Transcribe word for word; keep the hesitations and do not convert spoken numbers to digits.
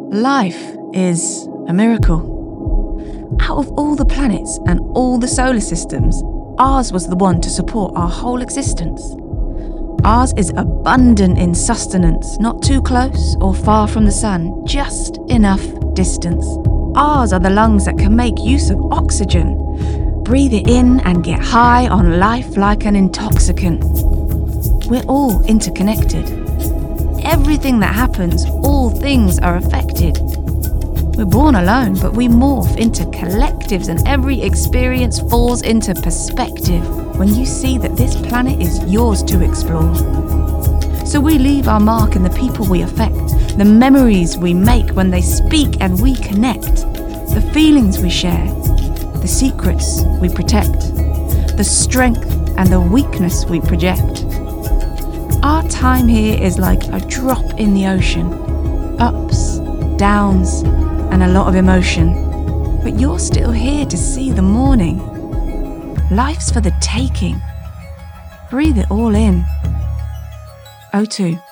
Life is a miracle. Out of all the planets and all the solar systems, ours was the one to support our whole existence. Ours is abundant in sustenance, not too close or far from the sun, just enough distance. Ours are the lungs that can make use of oxygen. Breathe it in and get high on life like an intoxicant. We're all interconnected. Everything that happens, all things are affected. We're born alone, but we morph into collectives, and every experience falls into perspective when you see that this planet is yours to explore. So we leave our mark in the people we affect, the memories we make when they speak and we connect, the feelings we share, the secrets we protect, the strength and the weakness we project. Our time here is like a drop in the ocean, ups, downs, and a lot of emotion. But you're still here to see the morning. Life's for the taking. Breathe it all in. O two.